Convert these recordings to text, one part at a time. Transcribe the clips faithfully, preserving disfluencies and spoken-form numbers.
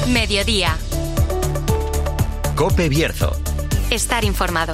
Mediodía. COPE Bierzo. Estar informado.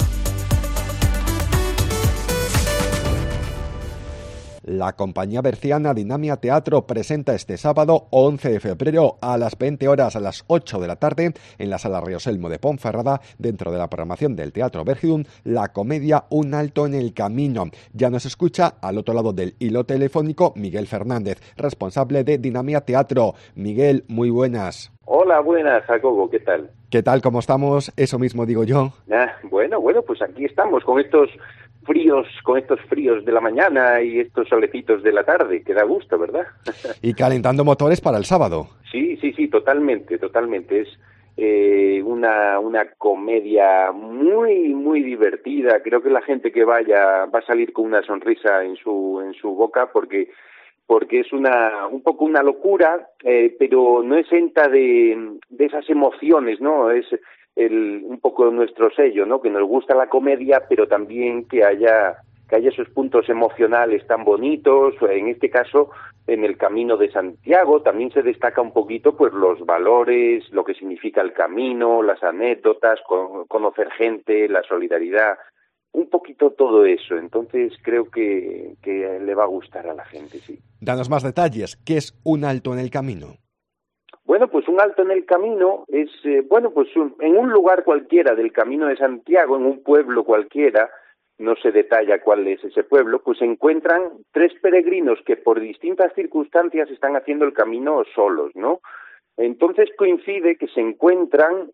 La compañía berciana Dinamia Teatro presenta este sábado once de febrero a las veinte horas a las ocho de la tarde en la Sala Rioselmo de Ponferrada, dentro de la programación del Teatro Bergidun, la comedia Un alto en el camino. Ya nos escucha al otro lado del hilo telefónico Miguel Fernández, responsable de Dinamia Teatro. Miguel, muy buenas. Hola, buenas, Jacobo, ¿qué tal? ¿Qué tal? ¿Cómo estamos? Eso mismo digo yo. Ah, bueno, bueno, pues aquí estamos con estos fríos, con estos fríos de la mañana y estos solecitos de la tarde, que da gusto, ¿verdad? Y calentando motores para el sábado. Sí, sí, sí, totalmente, totalmente. Es eh, una, una comedia muy, muy divertida. Creo que la gente que vaya va a salir con una sonrisa en su, en su boca porque... porque es una un poco una locura, eh, pero no exenta de, de esas emociones, ¿no? Es el, un poco nuestro sello, ¿no? Que nos gusta la comedia, pero también que haya que haya esos puntos emocionales tan bonitos. En este caso, en el Camino de Santiago también se destaca un poquito, pues, los valores, lo que significa el camino, las anécdotas, con, conocer gente, la solidaridad. Un poquito todo eso, entonces creo que, que le va a gustar a la gente, sí. Danos más detalles. ¿Qué es Un alto en el camino? Bueno, pues un alto en el camino es, eh, bueno, pues un, en un lugar cualquiera del Camino de Santiago, en un pueblo cualquiera, no se detalla cuál es ese pueblo, pues se encuentran tres peregrinos que por distintas circunstancias están haciendo el camino solos, ¿no? Entonces coincide que se encuentran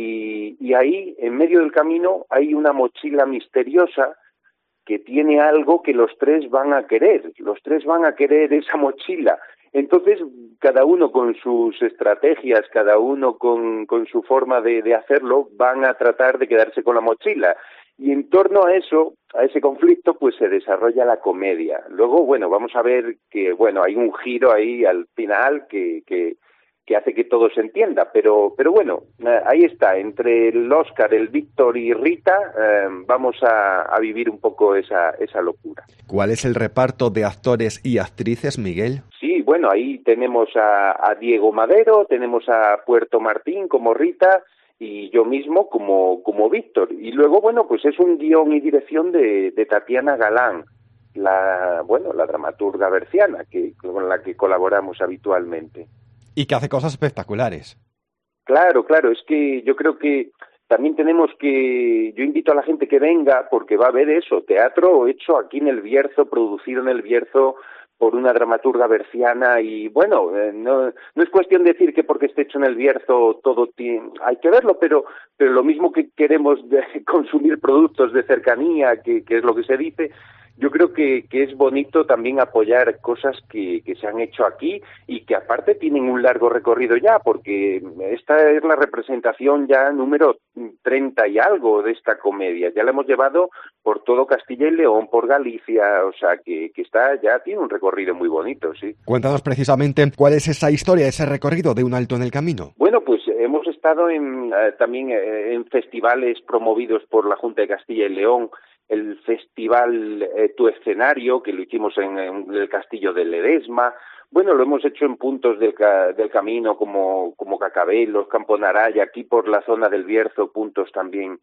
y, y ahí, en medio del camino, hay una mochila misteriosa que tiene algo que los tres van a querer. Los tres van a querer esa mochila. Entonces, cada uno con sus estrategias, cada uno con, con su forma de, de hacerlo, van a tratar de quedarse con la mochila. Y en torno a eso, a ese conflicto, pues se desarrolla la comedia. Luego, bueno, vamos a ver que, bueno, hay un giro ahí al final que... que que hace que todo se entienda, pero pero bueno, eh, ahí está, entre el Óscar, el Víctor y Rita, eh, vamos a, a vivir un poco esa, esa locura. ¿Cuál es el reparto de actores y actrices, Miguel? Sí, bueno, ahí tenemos a, a Diego Madero, tenemos a Puerto Martín como Rita y yo mismo como, como Víctor. Y luego, bueno, pues es un guión y dirección de, de Tatiana Galán, la, bueno, la dramaturga berciana que, con la que colaboramos habitualmente. Y que hace cosas espectaculares. Claro, claro, es que yo creo que también tenemos que, yo invito a la gente que venga porque va a ver eso, teatro hecho aquí en el Bierzo, producido en el Bierzo por una dramaturga berciana y bueno, eh, no, no es cuestión de decir que porque esté hecho en el Bierzo todo tiene, hay que verlo, pero pero lo mismo que queremos de consumir productos de cercanía, que, que es lo que se dice. Yo creo que, que es bonito también apoyar cosas que, que se han hecho aquí y que aparte tienen un largo recorrido ya, porque esta es la representación ya número treinta y algo de esta comedia. Ya la hemos llevado por todo Castilla y León, por Galicia, o sea que, que está ya tiene un recorrido muy bonito, sí. Cuéntanos precisamente cuál es esa historia, ese recorrido de Un alto en el camino. Bueno, pues hemos estado en, eh, también eh, en festivales promovidos por la Junta de Castilla y León, el festival eh, Tu Escenario, que lo hicimos en, en el Castillo de Ledesma. Bueno, lo hemos hecho en puntos del, ca, del camino como, como Cacabelos, Campo Naraya, aquí por la zona del Bierzo, puntos también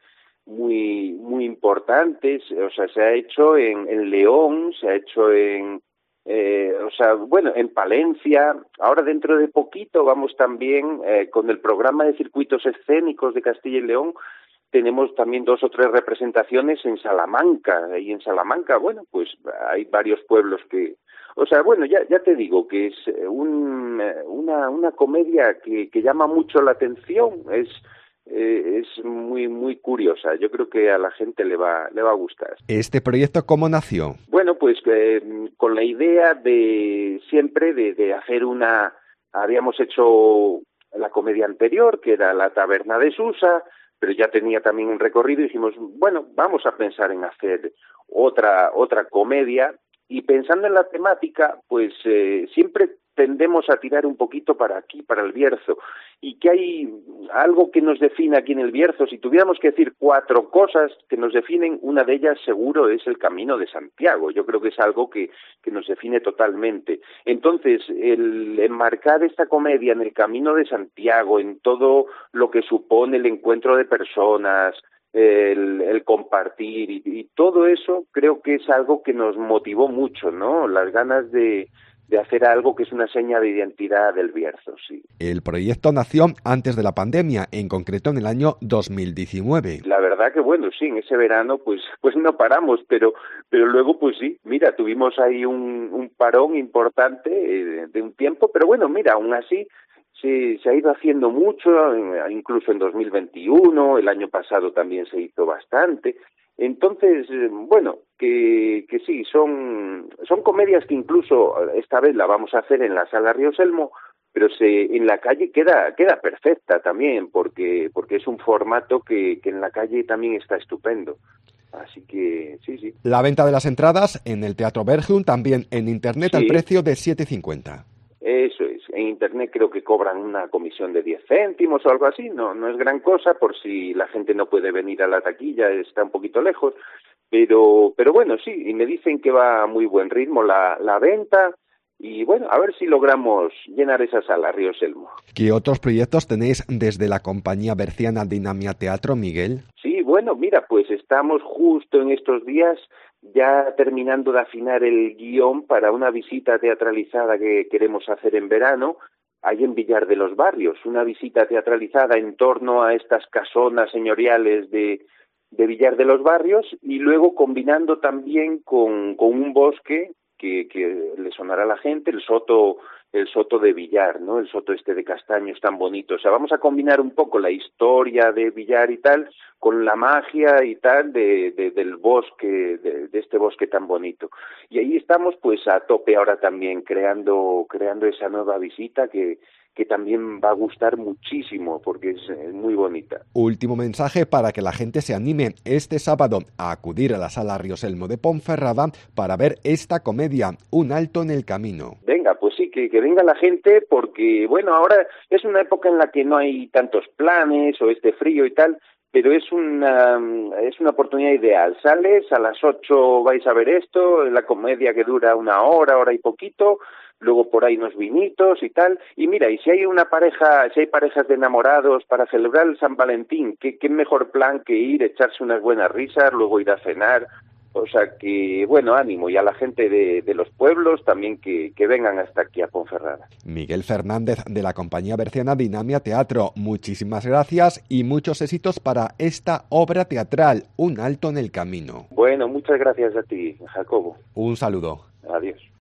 muy muy importantes. O sea, se ha hecho en, en León, se ha hecho en, eh, o sea, bueno, en Palencia. Ahora dentro de poquito vamos también eh, con el programa de circuitos escénicos de Castilla y León. Tenemos también dos o tres representaciones en Salamanca, y en Salamanca, bueno, pues hay varios pueblos que... O sea, bueno, ya ya te digo que es un, una una comedia que, que llama mucho la atención, es eh, es muy muy curiosa, yo creo que a la gente le va le va a gustar. ¿Este proyecto cómo nació? Bueno, pues eh, con la idea de siempre de, de hacer una... Habíamos hecho la comedia anterior, que era La Taberna de Susa, pero ya tenía también un recorrido y dijimos, bueno, vamos a pensar en hacer otra otra comedia y pensando en la temática, pues eh, siempre tendemos a tirar un poquito para aquí, para el Bierzo, y que hay algo que nos define aquí en el Bierzo. Si tuviéramos que decir cuatro cosas que nos definen, una de ellas seguro es el Camino de Santiago. Yo creo que es algo que, que nos define totalmente. Entonces, el enmarcar esta comedia en el Camino de Santiago, en todo lo que supone el encuentro de personas, El, el compartir y, y todo eso, creo que es algo que nos motivó mucho, ¿no? Las ganas de, de hacer algo que es una seña de identidad del Bierzo, sí. El proyecto nació antes de la pandemia, en concreto en el año dos mil diecinueve. La verdad que bueno, sí, en ese verano pues pues no paramos, pero pero luego pues sí, mira, tuvimos ahí un, un parón importante eh, de un tiempo, pero bueno, mira, aún así Sí, se ha ido haciendo mucho, incluso en dos mil veintiuno, el año pasado también se hizo bastante. Entonces, bueno, que, que sí, son, son comedias que incluso esta vez la vamos a hacer en la Sala Ríos Elmo, pero se, en la calle queda, queda perfecta también, porque, porque es un formato que, que en la calle también está estupendo. Así que, sí, sí. La venta de las entradas en el Teatro Berjum, también en internet, sí, al precio de siete cincuenta. Eso es, en internet creo que cobran una comisión de diez céntimos o algo así, no no es gran cosa, por si la gente no puede venir a la taquilla, está un poquito lejos, pero pero bueno, sí, y me dicen que va a muy buen ritmo la, la venta, y bueno, a ver si logramos llenar esa sala, Ríos Elmo. ¿Qué otros proyectos tenéis desde la compañía berciana Dinamia Teatro, Miguel? Sí, bueno, mira, pues estamos justo en estos días ya terminando de afinar el guión para una visita teatralizada que queremos hacer en verano, ahí en Villar de los Barrios, una visita teatralizada en torno a estas casonas señoriales de, de Villar de los Barrios, y luego combinando también con, con un bosque que, que le sonará a la gente, el soto el soto de Villar, ¿no? El soto este de castaños tan bonito. O sea, vamos a combinar un poco la historia de Villar y tal con la magia y tal de, de del bosque, de, de este bosque tan bonito. Y ahí estamos pues a tope ahora también creando creando esa nueva visita que que también va a gustar muchísimo porque es, es muy bonita. Último mensaje para que la gente se anime este sábado a acudir a la Sala Ríos Elmo de Ponferrada para ver esta comedia, Un alto en el camino. Venga, pues sí, que, que venga la gente porque, bueno, ahora es una época en la que no hay tantos planes o este frío y tal, pero es una es una oportunidad ideal. Sales, a las ocho vais a ver esto, la comedia que dura una hora, hora y poquito, luego por ahí unos vinitos y tal, y mira, y si hay una pareja, si hay parejas de enamorados para celebrar el San Valentín, qué, qué mejor plan que ir, echarse unas buenas risas, luego ir a cenar. O sea que, bueno, ánimo, y a la gente de, de los pueblos también que, que vengan hasta aquí a Ponferrada. Miguel Fernández, de la compañía berciana Dinamia Teatro, muchísimas gracias y muchos éxitos para esta obra teatral, Un alto en el camino. Bueno, muchas gracias a ti, Jacobo. Un saludo. Adiós.